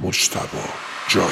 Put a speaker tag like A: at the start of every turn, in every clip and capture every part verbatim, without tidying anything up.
A: مجتبی جانی.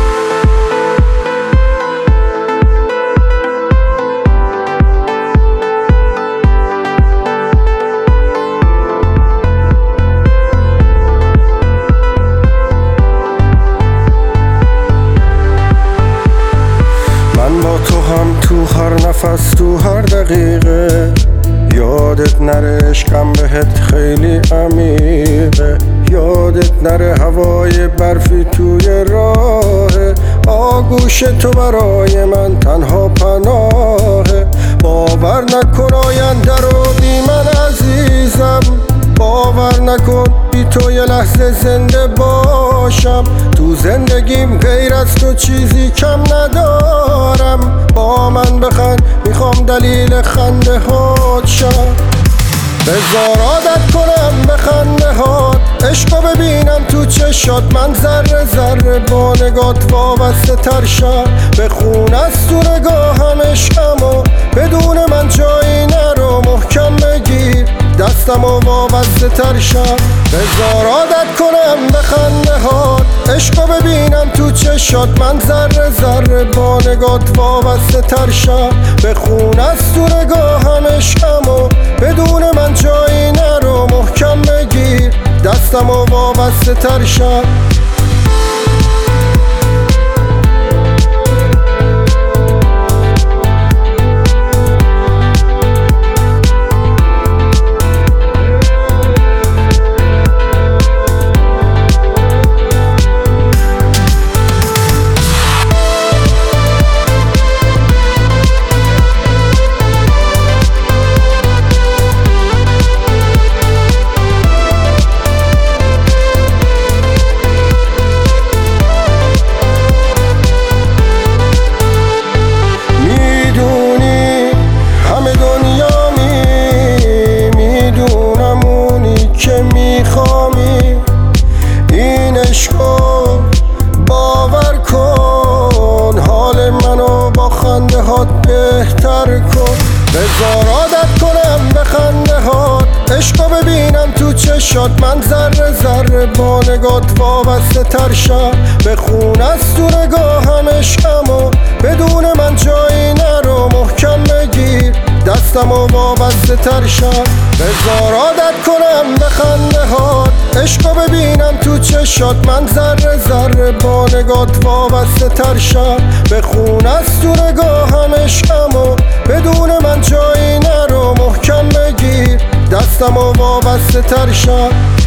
B: من با تو هم تو هر نفس تو هر دقیقه، یادت نره عشقم بهت خیلی عمیقه، یادت نره هوای برفی توی راه، آغوش تو برای من تنها پناهه. باور نکن آینده رو بی من عزیزم، باور نکن بی تو یه لحظه زنده باشم. تو زندگیم غیر از تو چیزی کم ندارم، با من بخند میخوام دلیل خنده هات شم. بذار عادت کنم به خنده هات، عشقو ببینم تو چشات، من ذره ذره با نگات وابسته تر شم. بخون از تو نگاهم عشقمو، بدون من جایی نرو، محکم بگیر دستمو وابسته تر شم. بذار عادت کنم به خنده هات، عشقو ببینم تو چشات، من ذره ذره با نگات وابسته تر شم. بخون از تو نگاهم عشقمو، بدون من جایی نرو، محکم بگیر دستمو وابسته تر شم. بهتر کن، بذار عادت کنم به خنده هات، عشقو ببینم تو چشات، من ذره ذره با نگات وابسته تر شم. بخون از تو نگاهم عشقمو، بدون من جایی نرو، محکم بگیر دستمو وابسته تر شم. بذار عادت کنم به خنده هات، عشقو ببینم تو چشات، من ذره ذره با نگات وابسته تر شم. بخون از تو نگاهم عشقمو، بدون من جایی نرو، محکم بگیر دستمو وابسته تر شم.